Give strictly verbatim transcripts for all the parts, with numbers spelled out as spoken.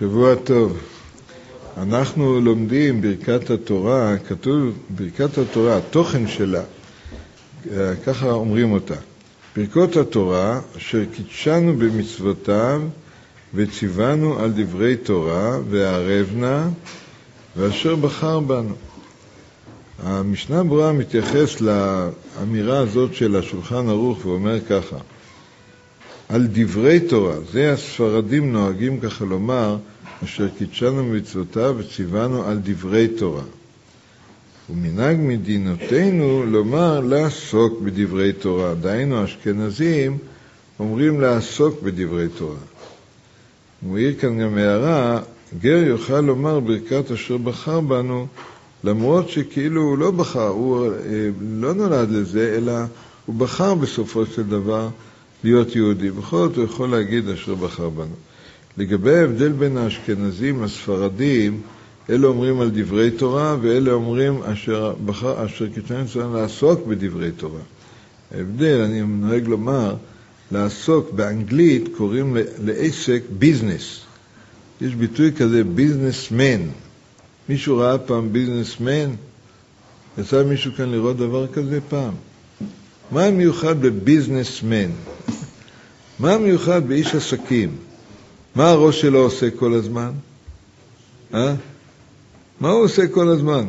שבוע טוב. אנחנו לומדים ברכת התורה, כתוב ברכת התורה, התוכן שלה, ככה אומרים אותה. ברכות התורה אשר קידשנו במצוותיו וציוונו על דברי תורה והערבנה ואשר בחר בנו. המשנה ברורה מתייחס לאמירה הזאת של השולחן ערוך ואומר ככה, על דברי תורה, זה הספרדים נוהגים ככה לומר, אשר קידשנו במצוותיו וציוונו על דברי תורה. ומנהג מדינותינו לומר לעסוק בדברי תורה, דהיינו אשכנזים אומרים לעסוק בדברי תורה. הוא העיר כאן גם הערה, גר יוכל לומר ברכת אשר בחר בנו, למרות שכאילו הוא לא בחר, הוא לא נולד לזה, אלא הוא בחר בסופו של דבר להיות יהודי. בכל זאת הוא יכול להגיד אשר בחר בנו. לגבי ההבדל בין האשכנזים לספרדים, אלה אומרים על דברי תורה, ואלה אומרים אשר בחר, אשר קידשנו צריכים לעסוק בדברי תורה. ההבדל, אני נוהג לומר, לעסוק באנגלית קוראים לעסק ביזנס. יש ביטוי כזה ביזנסמן. מישהו ראה פעם ביזנסמן? יצא מישהו כאן לראות דבר כזה פעם? מה המיוחד בביזנסמן? מה המיוחד באיש עסקים? מה הראש שלו עושה כל הזמן? אה? מה הוא עושה כל הזמן?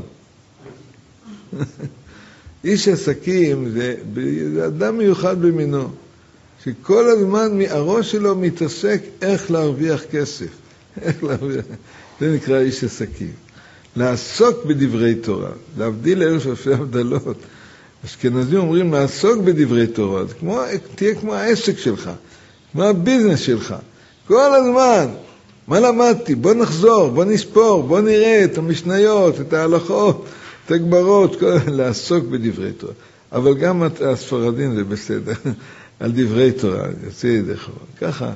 איש עסקים זה, זה אדם מיוחד במינו, שכל הזמן הראש שלו מתעסק איך להרוויח כסף. איך להרוויח. זה נקרא איש עסקים. לעסוק בדברי תורה, להבדיל אלף אלפי הבדלות. אשכנזים אומרים לעסוק בדברי תורה, זה כמו, תהיה כמו העסק שלך, כמו הביזנס שלך. כל הזמן, מה למדתי? בוא נחזור, בוא נספור, בוא נראה את המשניות, את ההלכות, את הגברות, כל... לעסוק בדברי תורה. אבל גם הספרדים זה בסדר, על דברי תורה, יוצא ידי חובה. ככה,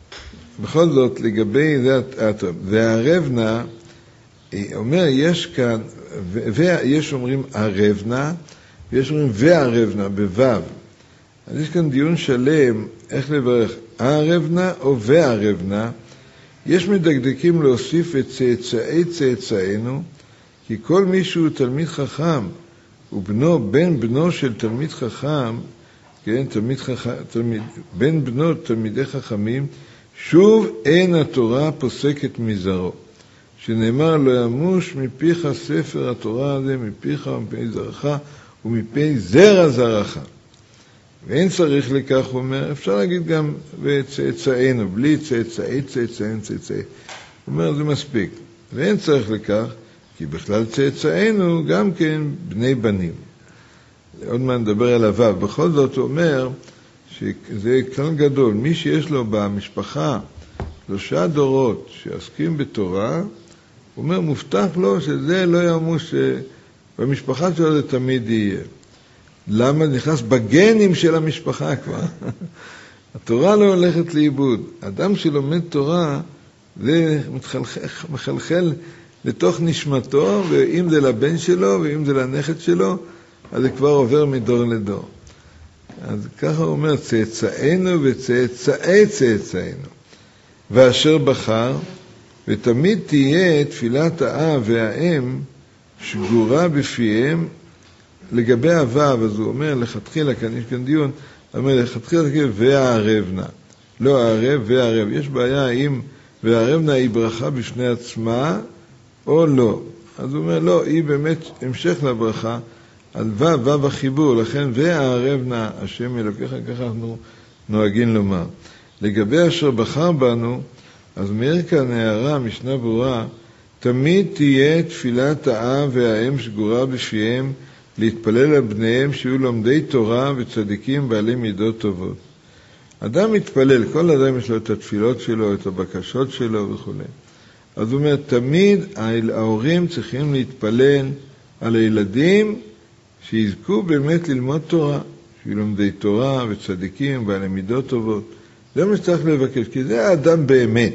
בכל זאת, לגבי זה, והערבנה, אומר, יש כאן, ויש אומרים ערבנה, ויש אומרים והערבנה, בוו. אז יש כאן דיון שלם, איך לברך, הערבנה או והערבנה. יש מדקדקים להוסיף את צאצאי צאצאינו, כי כל מי שהוא תלמיד חכם, ובנו, בן בנו של תלמיד חכם, כן, תלמיד חכם, תלמיד, בן בנו תלמידי חכמים, שוב אין התורה פוסקת מזרעו. שנאמר לא ימוש מפיך ספר התורה הזה, מפיך ומפי זרעך, ומפי זרע זרעך. ואין צריך לכך, הוא אומר, אפשר להגיד גם בצאצאינו, בלי צאצאי, צאצאינו, צאצאי. הוא אומר, זה מספיק. ואין צריך לכך, כי בכלל צאצאינו גם כן בני בנים. עוד מעט נדבר על הוו. בכל זאת הוא אומר, שזה כלל גדול. מי שיש לו במשפחה שלושה דורות שעסקים בתורה, הוא אומר, מובטח לו שזה לא ימוש, במשפחה שלו זה תמיד יהיה. למה? נכנס בגנים של המשפחה כבר. התורה לא הולכת לאיבוד. אדם שלומד תורה, זה מחלחל, מחלחל לתוך נשמתו, ואם זה לבן שלו, ואם זה לנכד שלו, אז זה כבר עובר מדור לדור. אז ככה הוא אומר, צאצאינו וצאצאי צאצאינו. ואשר בחר, ותמיד תהיה תפילת האב והאם שגורה בפיהם, לגבי הוו, אז הוא אומר, לכתחילה, כאן יש כאן דיון, הוא אומר, לכתחילה, והערבנה. לא הערב, והערב. יש בעיה אם והערבנה היא ברכה בפני עצמה, או לא. אז הוא אומר, לא, היא באמת המשך לברכה, על וו, וו החיבור, לכן והערבנה, השם אלוקיך, ככה אנחנו נוהגים לומר. לגבי אשר בחר בנו, אז מאיר כאן הערה, משנה ברורה, תמיד תהיה תפילת האב והאם שגורה בפיהם, להתפלל על בניהם שיהיו לומדי תורה וצדיקים בעלי מידות טובות. אדם מתפלל, כל אדם יש לו את התפילות שלו, את הבקשות שלו וכו'. אז הוא אומר, תמיד ההורים צריכים להתפלל על הילדים שיזכו באמת ללמוד תורה, שיהיו לומדי תורה וצדיקים בעלי מידות טובות. זה מה שצריך לבקש, כי זה האדם באמת.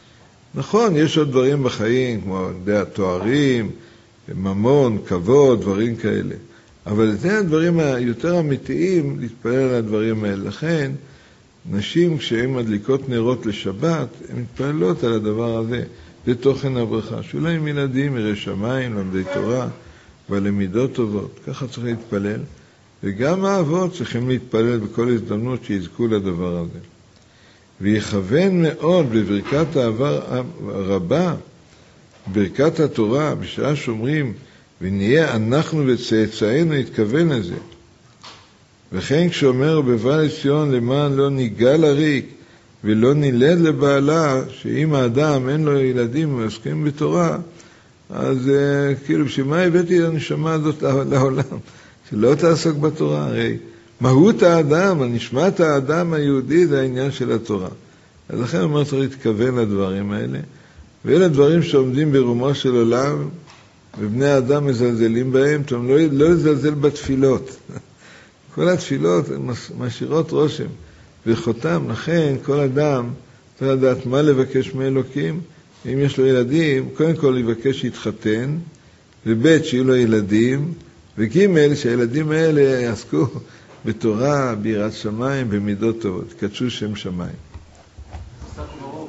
נכון, יש עוד דברים בחיים, כמו תוארים, ממון, כבוד, דברים כאלה. אבל זה הדברים היותר אמיתיים, להתפלל על הדברים האלה. לכן, נשים כשהן מדליקות נרות לשבת, הן מתפללות על הדבר הזה, זה תוכן הברכה. שאולי עם ילדים, יראי שמיים, למדי תורה, ולמידות טובות, ככה צריך להתפלל. וגם האבות צריכים להתפלל בכל הזדמנות שיזכו לדבר הזה. ויכוון מאוד בברכת אהבה רבה, ברכת התורה, בשעה שאומרים, ונהיה אנחנו וצאצאינו, התכוון לזה. וכן כשאומר בבא לציון, למען לא ניגע לריק ולא נילד לבעלה, שאם האדם אין לו ילדים ועוסקים בתורה, אז uh, כאילו שמה הבאתי לנשמה הזאת לעולם? שלא תעסוק בתורה, הרי מהות האדם, הנשמת האדם היהודי זה העניין של התורה. אז לכן אומר צריך להתכוון לדברים האלה, ואלה דברים שעומדים ברומו של עולם, ובני האדם מזלזלים בהם, אתם לא, לא לזלזל בתפילות. כל התפילות משאירות רושם וחותם, לכן כל אדם צריך לדעת מה לבקש מאלוקים. אם יש לו ילדים, קודם כל לבקש להתחתן, וב' שיהיו לו ילדים, וג' שהילדים האלה יעסקו בתורה, ביראת שמיים, במידות טובות, קדשו שם שמיים.